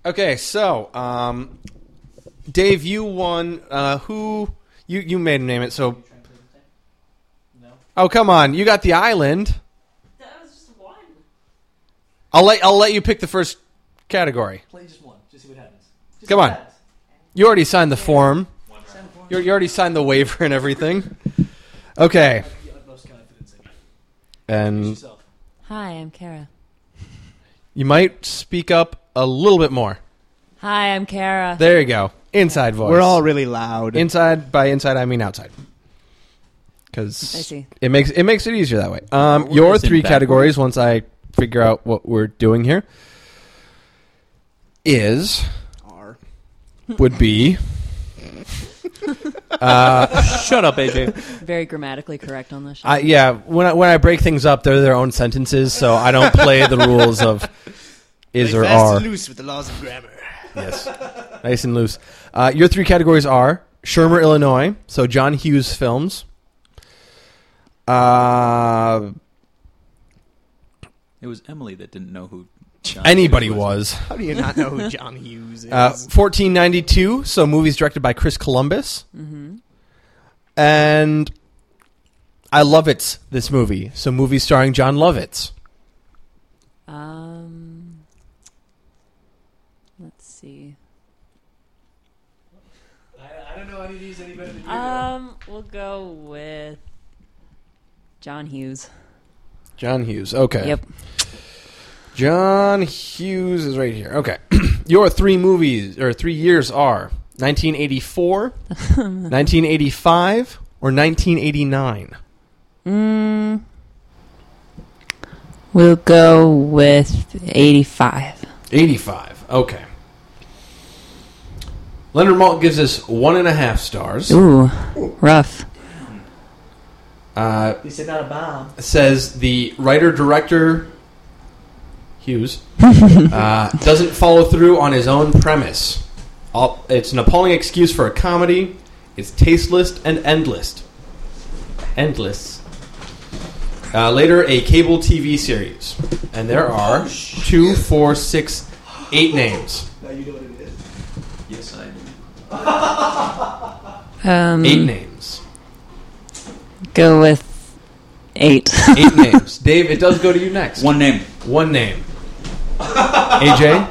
Okay, so Dave, you won. Who you made him name it? So, No. oh come on, you got the island. That was just one. I'll let you pick the first category. Play just one. Just see what happens. Just Come see on. what happens. You already signed the form. Sign the form. You already signed the waiver and everything. Okay, I have the utmost confidence in you. and Introduce yourself. Hi, I'm Kara. you might speak up a little bit more. Hi, I'm Kara. There you go. Inside voice. We're all really loud. inside. By inside, I mean outside. Because I see. it makes it easier that way. We're Your just in three backwards. categories, once I figure out what we're doing here, would be Shut up, AJ. Very grammatically correct on this show. yeah. When I break things up, they're their own sentences, so I don't play the rules of is or fast are. and loose with the laws of grammar. Yes, nice and loose. Your three categories are Shermer, Illinois, so John Hughes films. It was Emily that didn't know who John Anybody Hughes was. How do you not know who John Hughes is? 1492, so movies directed by Chris Columbus. Mm-hmm. And I Lovitz, this movie. So movies starring John Lovitz. Let's see. I don't know any of these any better than you. We'll go with John Hughes. John Hughes, okay. Yep. John Hughes is right here. Okay. Your three years are 1984, 1985, or 1989. We'll go with 85. 85, okay. Leonard Maltin gives us 1.5 stars. Ooh, rough. He said not a bomb. Says the writer-director Hughes doesn't follow through on his own premise. It's an appalling excuse for a comedy. It's tasteless and endless. Later, a cable TV series. And there are 2, 4, 6, 8 names. Now you know what it is. Yes, I do. 8 names. Go with 8. 8 names. Dave, it does go to you next. One name. One name. AJ?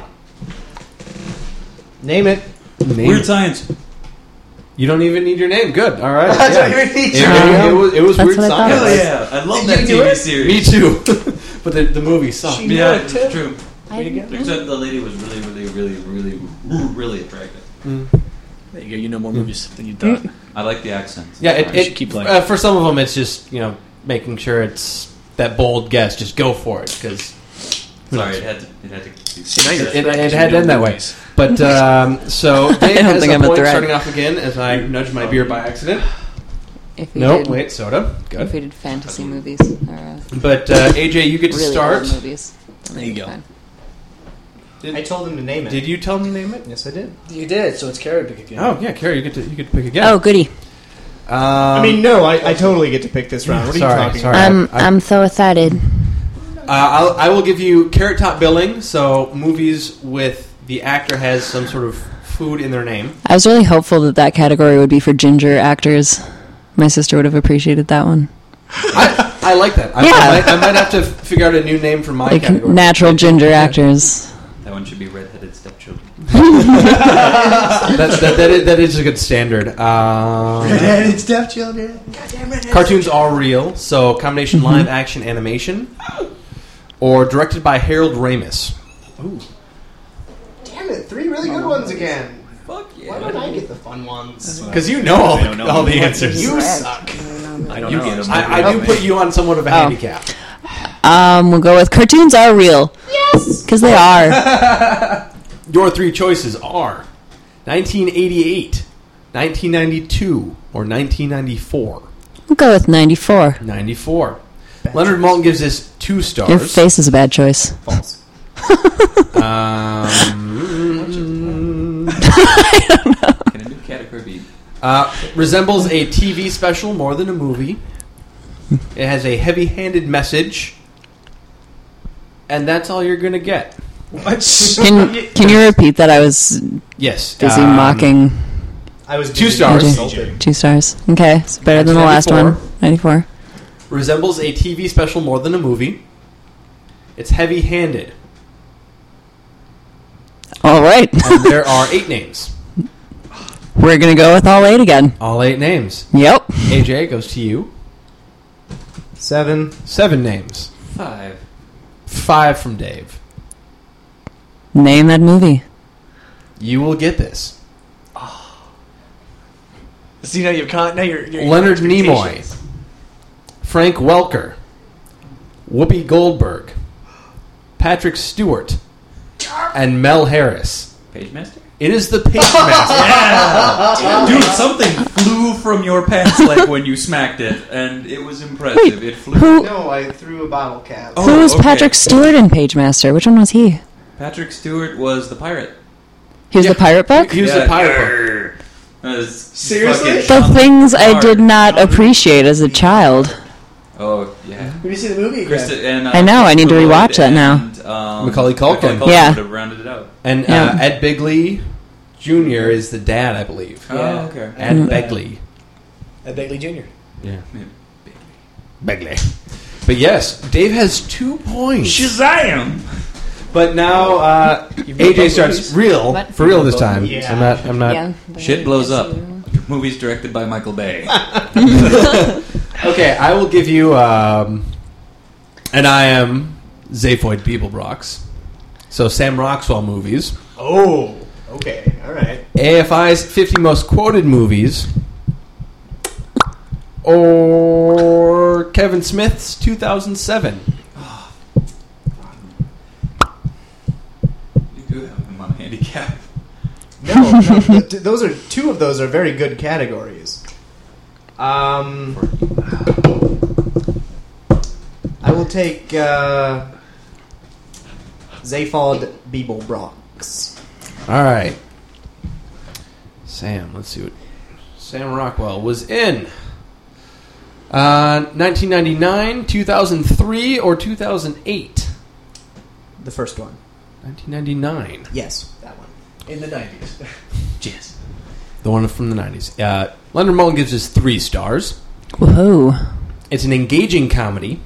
Name it. Name Weird it. Science. You don't even need your name. Good. All right. I don't Yeah. even need It was That's Weird what I thought. Science. Hell yeah. I love that You knew TV it? series. Me too. But the movie sucked. She- Yeah, You know it, it's too? true. I- Except the lady was really attractive. There you go. You know more movies than you thought. I like the accents. Yeah, You should keep playing. for some of them, it's just making sure it's that bold guess. Just go for it because Sorry, it had to. now you're it had to end that way. But so Dave don't has think a I'm a point threat. starting off again as I nudge my beer by accident. If we No, did, wait, soda. If Good. we did fantasy movies or But AJ, you get to really start. old movies, then There you it'd be go. fine. I told him to name it. Did you tell him to name it? Yes, I did. You did, so it's Carrie pick again. Oh yeah, Carrie, you get to pick again. Oh, goody! I mean, no, I totally get to pick this round. What are Sorry, you talking sorry. about? I'm so excited. I will give you Carrot Top billing. So movies with the actor has some sort of food in their name. I was really hopeful that category would be for ginger actors. My sister would have appreciated that one. I like that. Yeah. I might have to figure out a new name for my Like category. natural ginger actors. That one should be redheaded stepchildren. That is a good standard. It's Deaf Children. Cartoons are real, so combination live action animation, or directed by Harold Ramis. Ooh. Damn it, 3 really good ones again. Fuck yeah. Why don't I get the fun ones? Because you know all the answers. You suck. I don't You know. get 'em. I do put you on somewhat of a handicap. We'll go with cartoons are real. Yes, because they are. Your 3 choices are 1988, 1992, or 1994. We'll go with 94. 94. Leonard Maltin gives this 2 stars. Your face is a bad choice. False. Can a new category be? Resembles a TV special more than a movie. It has a heavy-handed message. And that's all you're going to get. Can you repeat that? I was Yes. busy mocking. I was 2 stars. insulted. 2 stars. Okay, it's better than the last 94. one. 94. Resembles a TV special more than a movie. It's heavy-handed. All right. And there are 8 names. We're going to go with all 8 again. All 8 names. Yep. AJ goes to you. 7. 7 names. 5. 5 from Dave. Name that movie. You will get this. See, now you're Leonard Nimoy, Frank Welker, Whoopi Goldberg, Patrick Stewart, and Mel Harris. Pagemaster? It is the Pagemaster. Dude, something flew from your pants leg when you smacked it, and it was impressive. It flew. No, I threw a bottle cap. Oh, Who was okay. Patrick Stewart in Pagemaster? Which one was he? Patrick Stewart was the pirate. He was Yeah. the pirate book? He was the pirate. Seriously? The things I did not appreciate as a child. Oh, yeah. When you see the movie again? Krista, and, I know, I need to Christopher rewatch that now. and, Macaulay Culkin. Yeah. would have rounded it out. And Yeah. Ed Begley Jr. is the dad, I believe. Oh, okay. Ed Mm. Begley. Ed Begley Jr. Yeah. Begley. But yes, Dave has 2 points. Shazam! But now AJ starts for real this time. Yeah. I'm not. Shit blows up. Movies directed by Michael Bay. Okay, I will give you, and I am Zaphod Beeblebrox. So Sam Rockwell movies. Oh, okay. All right. AFI's 50 most quoted movies. Or Kevin Smith's 2007. You do have him on handicap. No, those are 2 of those are very good categories. I will take Zaphod Beeblebrox. All right. Sam, let's see what Sam Rockwell was in. 1999, 2003, or 2008? The first one. 1999. Yes, that one. In the 90s. Jeez. The one from the 90s. Leonard Mullen gives us 3 stars. Whoa. It's an engaging comedy.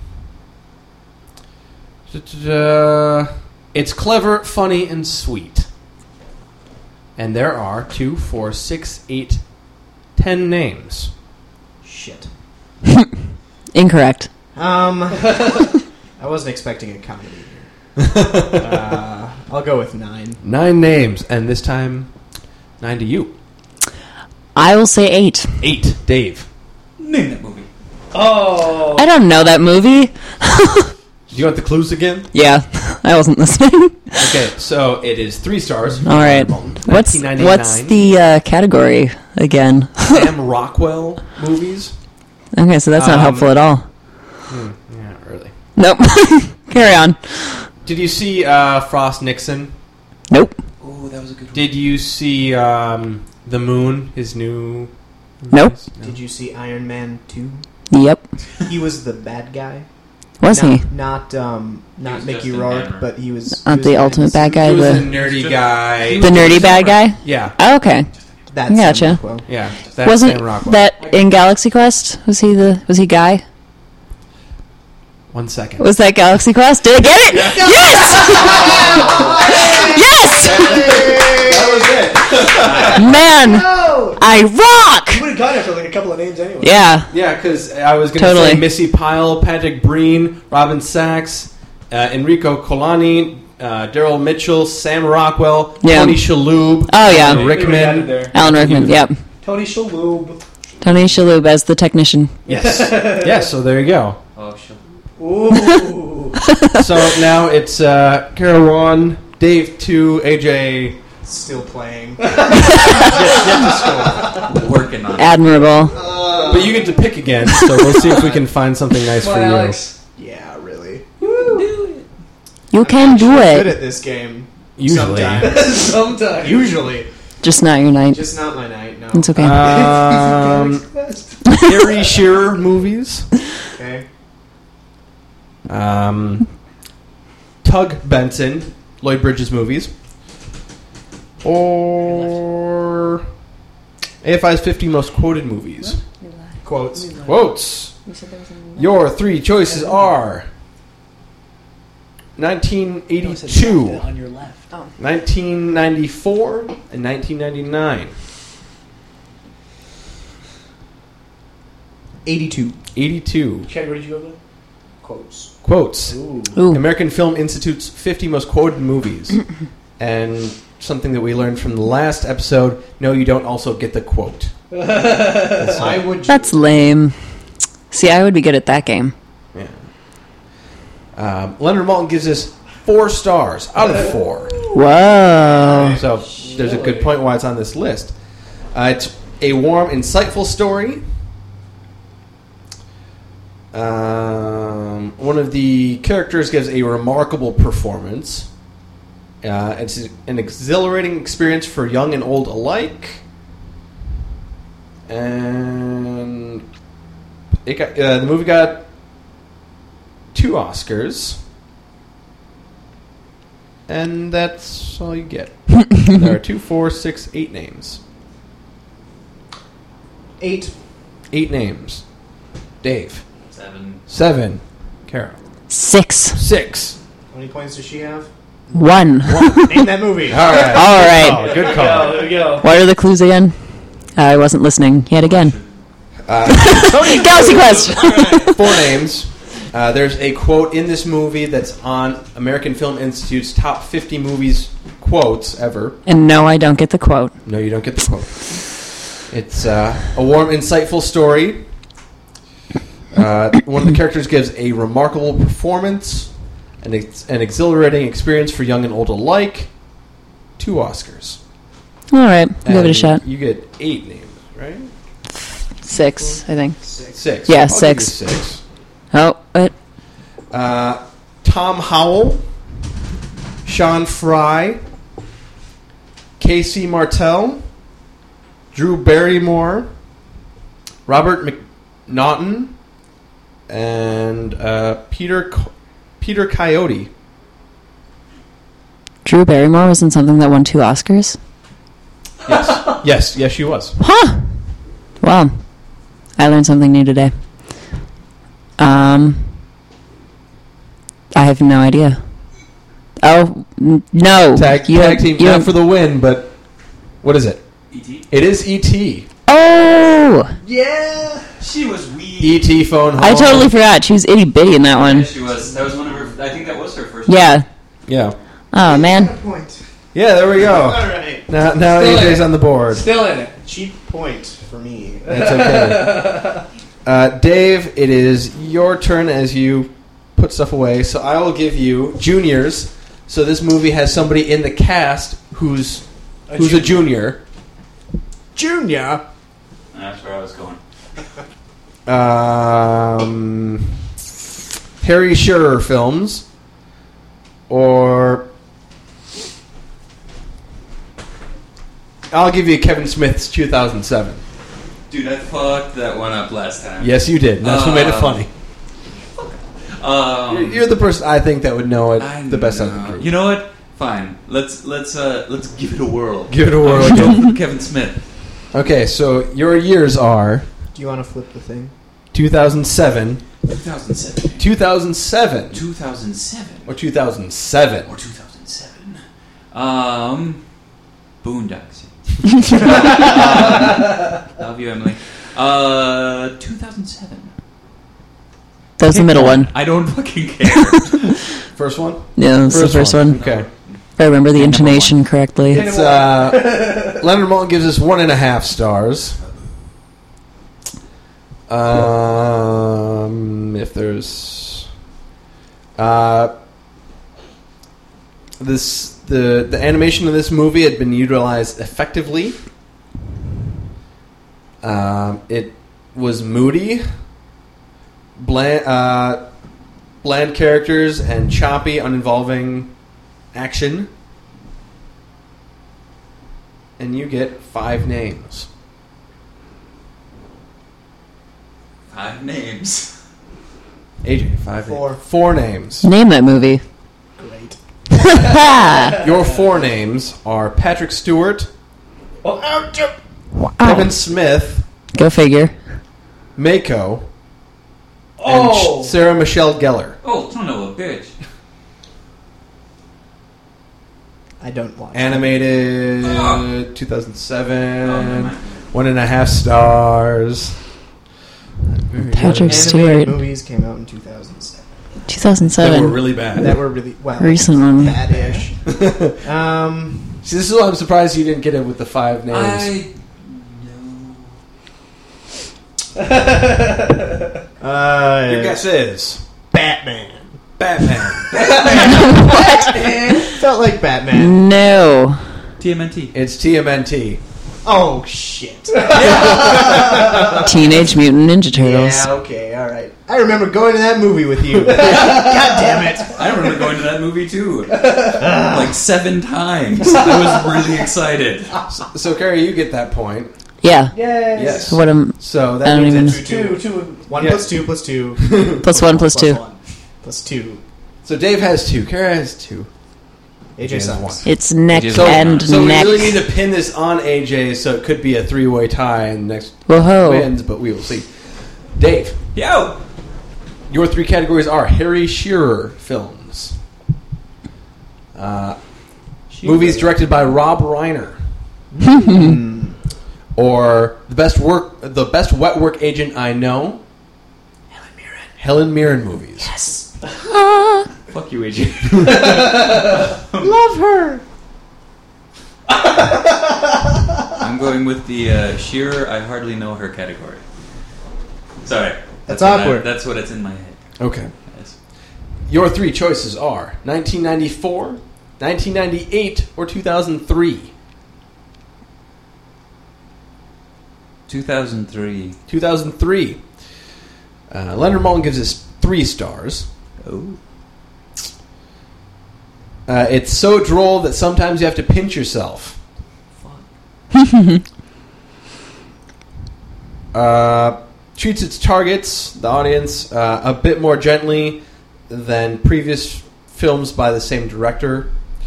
It's clever, funny, and sweet. And there are 2, 4, 6, 8, 10 names. Shit. Incorrect. I wasn't expecting a comedy here. I'll go with 9. 9 names, and this time 9 to you. I will say 8. 8, Dave. Name that movie. Oh. I don't know that movie. Do you want the clues again? Yeah, I wasn't listening. Okay, so it is 3 stars. All right. What's 1999. the category again? Sam Rockwell movies? Okay, so that's not helpful at all. Yeah, not really. Nope. Carry on. Did you see Frost Nixon? Nope. Oh, that was a good one. Did you see The Moon, his new... Nope. No. Did you see Iron Man 2? Yep. He was the bad guy. Was he? Not was Mickey Justin Rourke, Hammer. but he was... Not he was the ultimate bad guy. He was a The nerdy guy. nerdy bad guy? Yeah, Oh, okay. That's Gotcha. Sam Rockwell. yeah. That's Wasn't Sam Rockwell. that in Galaxy Quest? Was he Guy? 1 second. Was that Galaxy Quest? Did I get it? Yes! Yes! That was it. Man, No! I rock! You would have got it for like a couple of names anyway. Yeah. Yeah, because I was going to Totally. say Missy Pyle, Patrick Breen, Robin Sachs, Enrico Colani, Daryl Mitchell, Sam Rockwell, Yeah. Tony Shalhoub, Oh, yeah. Alan Rickman. Alan Rickman, yep. Tony Shalhoub. Tony Shalhoub as the technician. Yes. Yes, so there you go. Oh, shit. Ooh. So now it's Carol 1, Dave 2, AJ... Still playing. Working on it. Admirable. But you get to pick again, so we'll see if we can find something nice Come for on, you. Alex. Yeah, really. You can do Good it. at this game. Usually. Sometimes. Sometimes. Usually. Just not your night. Just not my night, no. It's okay. Harry Shearer movies. Okay. Tug Benson, Lloyd Bridges movies. Or AFI's 50 most quoted movies. Quotes. Quotes. Your three choices are 1982, On your left. 1994, and 1999. 82. 82. Ken, where did you go with? Quotes. Quotes. Ooh. Ooh. American Film Institute's 50 most quoted movies. And something that we learned from the last episode, no, you don't also get the quote. I would. That's lame. See, I would be good at that game. Yeah. Leonard Maltin gives us 4 stars out of 4. Whoa. So there's a good point why it's on this list. It's a warm, insightful story. One of the characters gives a remarkable performance. It's an exhilarating experience for young and old alike. And the movie got 2 Oscars. And that's all you get. There are 2, 4, 6, 8 names. 8. 8 names. Dave. 7. Carol. 6. 6. How many points does she have? 1. Name that movie. All right. All right. Oh, good call. There we go. What are the clues again? I wasn't listening yet again. Galaxy Quest. 4 names. There's a quote in this movie that's on American Film Institute's top 50 movies quotes ever. And no, I don't get the quote. No, you don't get the quote. It's a warm, insightful story. One of the characters gives a remarkable performance, an exhilarating experience for young and old alike. 2 Oscars. All right, give it a And shot. You get 8 names, right? 6, I think. 6. Yeah, I'll give you 6. 6. Oh, what? Tom Howell, Sean Fry, Casey Martell, Drew Barrymore, Robert McNaughton, and Peter Coyote. Drew Barrymore was in something that won 2 Oscars? Yes, she was. Huh! Wow. I learned something new today. I have no idea. Oh, no. Tag team, not for the win, but what is it? E.T.? It is E.T. Oh! Yeah. She was weak. E.T. phone home. I totally forgot. She was itty bitty in that Yeah, one. she was. That was one of her. I think that was her first. Yeah. Yeah. Oh, man. Point. Yeah, there we go. All right. Now Still AJ's in. on the board. Still in it. Cheap point for me. That's okay. Dave, it is your turn as you put stuff away. So I will give you juniors. So this movie has somebody in the cast who's a junior. Junior. That's where I was going. Harry Shearer films, or I'll give you Kevin Smith's 2007. Dude, I fucked that one up last time. Yes, you did. That's what made it funny. You're the person I think that would know it I the best out of know. the group. You know what? Fine. Let's give it a whirl. Give it a whirl Go again. for Kevin Smith. Okay, so your years are Do you want to flip the thing? 2007, 2007. 2007, 2007. or 2007. Or 2007. Boondocks. Love you, Emily. 2007. That was the middle one. I don't fucking care. First one? Yeah, that was the first one. Okay. If I remember the intonation correctly. It's Leonard Maltin gives us 1.5 stars. If there's the animation of this movie had been utilized effectively. It was moody, bland characters, and choppy, uninvolving action. And you get 5 names. 5 names. AJ, 5 4. names. 4 names. Name that movie. Great. Your 4 names are Patrick Stewart, Wow. Kevin Smith, Go figure. Mako, Oh! and Sarah Michelle Gellar. Oh, son of a bitch. I don't watch. Animated, Oh. 2007, Oh, never mind. 1.5 stars. Patrick Animated Stewart. movies came out in 2007. 2007. They were really bad. That were really Recent one. bad-ish. See, this is why I'm surprised you didn't get it with the 5 names. I know. Your guess is Batman. Batman. Felt like Batman. No. TMNT. It's TMNT. Oh shit. Teenage Mutant Ninja Turtles. Yeah. Okay. All right. I remember going to that movie with you. God damn it. I remember going to that movie too. Like 7 times. I was really excited. So, Carrie, you get that point. Yeah. Yes. What am So I that don't means even- it's 1 Yeah. plus 2 plus 2 plus 1 plus 2? 1 plus 2. So Dave has 2. Carrie has 2. AJ has sucks. 1. It's neck So- and So we neck. really need to pin this on AJ, so it could be a 3-way tie, and the next Whoa. wins, but we will see. Dave, Yo! your 3 categories are Harry Shearer films, movies directed by Rob Reiner, or the best wet work agent I know, Helen Mirren movies. Fuck you, AJ. Love her. I'm going with the Shearer, I hardly know her category. Sorry. That's what awkward. That's what it's in my head. Okay. Yes. Your 3 choices are 1994, 1998, or 2003. 2003. 2003. Leonard Maltin gives us 3 stars. Oh. It's so droll that sometimes you have to pinch yourself. Treats its targets, the audience, a bit more gently than previous films by the same director.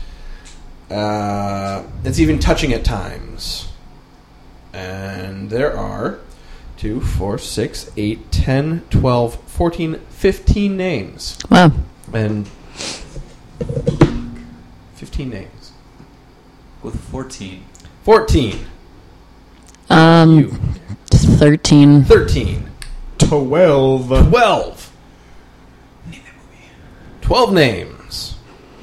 It's even touching at times. And there are 2, 4, 6, 8, 10, 12, 14, 15 names. Wow. And 15 names. With 14. 14. You. 13. 13. 12. 12. 12 names.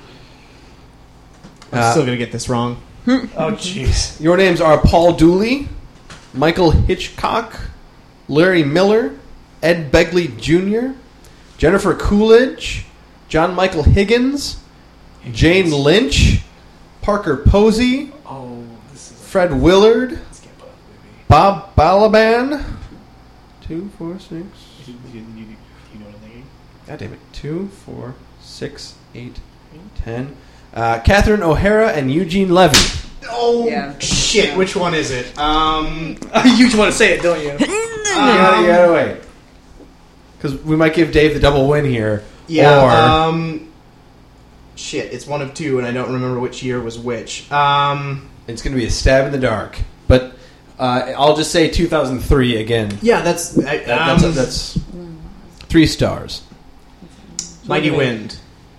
I'm still gonna get this wrong. Oh, jeez. Your names are Paul Dooley, Michael Hitchcock, Larry Miller, Ed Begley Jr., Jennifer Coolidge, John Michael Higgins, Jane Lynch, Parker Posey, Oh, this is Fred Willard, a skip up movie. Bob Balaban. 2, 4, 6. You know what I'm thinking? God damn it. 2, 4, 6, 8, 10. Catherine O'Hara and Eugene Levy. Oh Yeah. shit! Which one is it? You just want to say it, don't you? You gotta wait. Because we might give Dave the double win here. Yeah. Or Shit! It's one of 2, and I don't remember which year was which. it's going to be a stab in the dark. But I'll just say 2003 again. Yeah, that's That's 3 stars. Mighty Wind.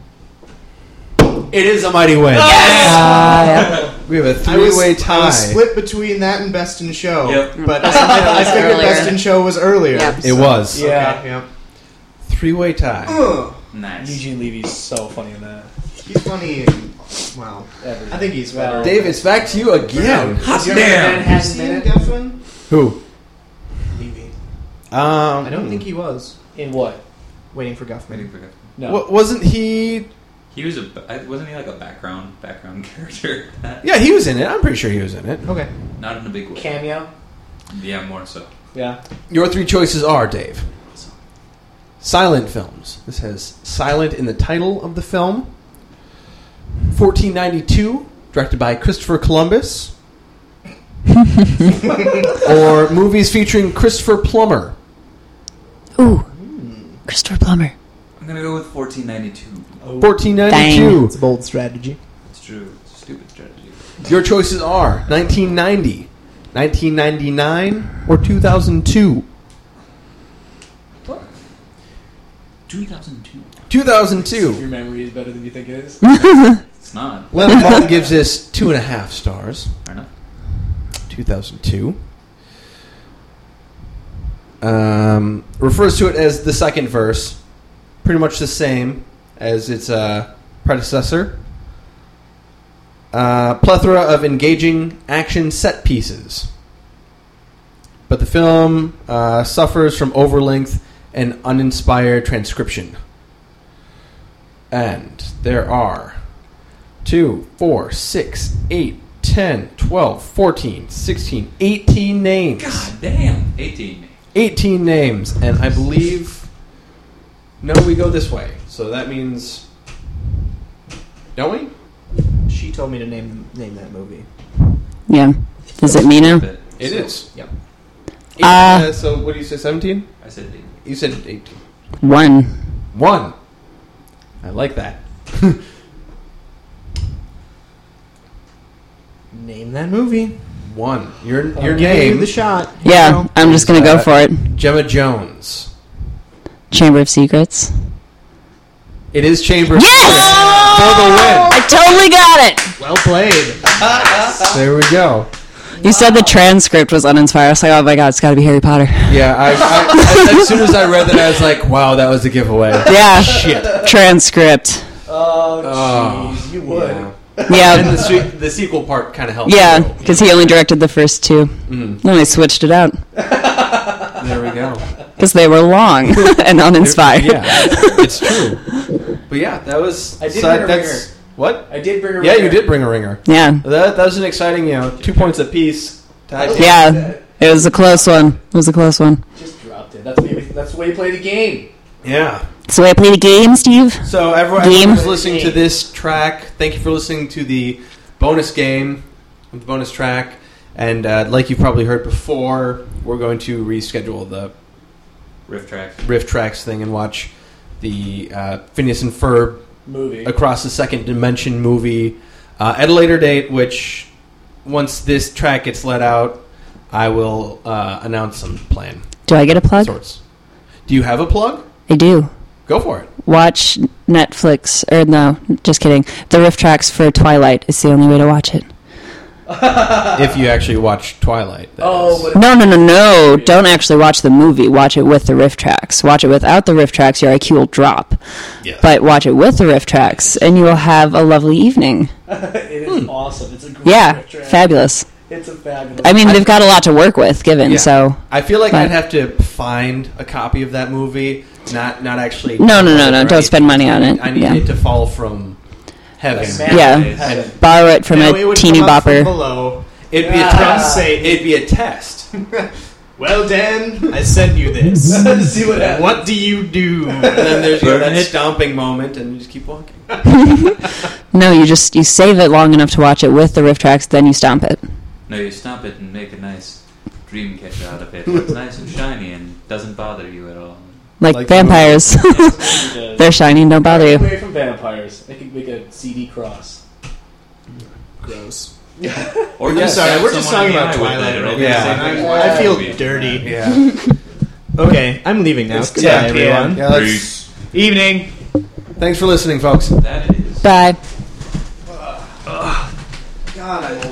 It is a mighty win. We have a 3-way I tie. was split between that and Best in Show. Yep. But I figured earlier. Best in Show was earlier. Yep. It was. Yeah. Okay, yeah. 3-way tie. Ugh. Nice. Eugene Levy's so funny in that. He's funny and, well, I think he's better. Dave, it's back to you again. Hot Is damn. Have you seen Guffin? Who? Levy. I I don't think he was. In what? Waiting for Guffman. Waiting for God. No. Wasn't he... He was wasn't he like a background character? Yeah, he was in it. I'm pretty sure he was in it. Okay. Not in a big way. Cameo? Yeah, more so. Yeah. Your 3 choices are, Dave. Silent films. This has silent in the title of the film. 1492, directed by Christopher Columbus. Or movies featuring Christopher Plummer. Ooh. Christopher Plummer. I'm gonna go with 1492. 1492. It's a bold strategy. It's true. It's a stupid strategy. Your choices are 1990, 1999, or 2002. 2002. 2002. Your memory is better than you think it is. It's not. Lemon Ball gives this 2.5 stars. Fair enough. 2002. Refers to it as the second verse. Pretty much the same as its predecessor. Plethora of engaging action set pieces. But the film suffers from overlength and uninspired transcription. And there are 2, 4, 6, 8, 10, 12, 14, 16, 18 names. God damn. 18. 18 names. And I believe... No, we go this way. So that means... Don't we? She told me to name that movie. Yeah. Is it me now? But- It is. Yep. So what do you say, 17? I said 8. You said 18. 1. 1. I like that. Name that movie. 1. Your I'll give name, you the shot. Yeah, I'm just going to go for it. Gemma Jones. Chamber of Secrets. It is Chamber of Yes! Secrets for the win. I totally got it! Well played. There we go. You said the transcript was uninspired. I was like, oh my god, it's got to be Harry Potter. Yeah, I as soon as I read that, I was like, wow, that was a giveaway. Yeah. Shit. Transcript. Oh, Oh, jeez. You would. Yeah. Yeah. And the sequel part kind of helped. Yeah, too. because he only directed the first 2. Mhm. Then I switched it out. There we go. Because they were long and uninspired. Yeah, it's true. But yeah, that was... I did bring a ringer. What? I did bring a Yeah, ringer. you did bring a ringer. Yeah. That was an exciting, 2 points apiece. Yeah. It was a close one. Just dropped it. That's the way you play the game. Yeah. So I play the game, Steve? So everyone Game. who's listening to this track, thank you for listening to the bonus game, the bonus track. And like you've probably heard before, we're going to reschedule the Riff track. Riff Tracks thing and watch the Phineas and Ferb Movie. Across the Second Dimension movie at a later date, which once this track gets let out, I will announce some plan. Do I get a plug? Sorts. Do you have a plug? I do. Go for it. Watch Netflix, or no, just kidding. The riff tracks for Twilight is the only way to watch it. If you actually watch Twilight. that is. but No. Don't actually watch the movie. Watch it with the riff tracks. Watch it without the riff tracks, your IQ will drop. Yes. But watch it with the riff tracks, and you will have a lovely evening. it is awesome. It's a great Yeah, riff track. fabulous. It's a fabulous. I mean, they've got a lot to work with, given, Yeah. so... I feel like But- I'd have to find a copy of that movie, not actually. No, download it, don't spend money on it. I need Yeah. it to fall from heaven. Yeah. Heaven. Borrow it from No, it a would teeny come up from bopper. below. It'd be a Ah. test. It'd be a test. Well, Dan, I sent you this. See what happens. What do you do? And then there's Burn that it. stomping moment, and you just keep walking. No, you save it long enough to watch it with the riff tracks, then you stomp it. No, you stomp it and make a nice dream catcher out of it. It's nice and shiny and doesn't bother you at all. Like Like vampires. Does. They're shiny and don't bother you. Away from vampires. I could make a CD cross. Gross. Or I'm just sorry, stab we're just someone talking in the about eye with Twilight it. right It'll now. be the same Yeah. thing. I feel Movie. dirty. Yeah. Okay, I'm leaving now. It's Goodbye, 10 p.m. everyone. Yeah, Peace. Evening. Thanks for listening, folks. That it is. Bye.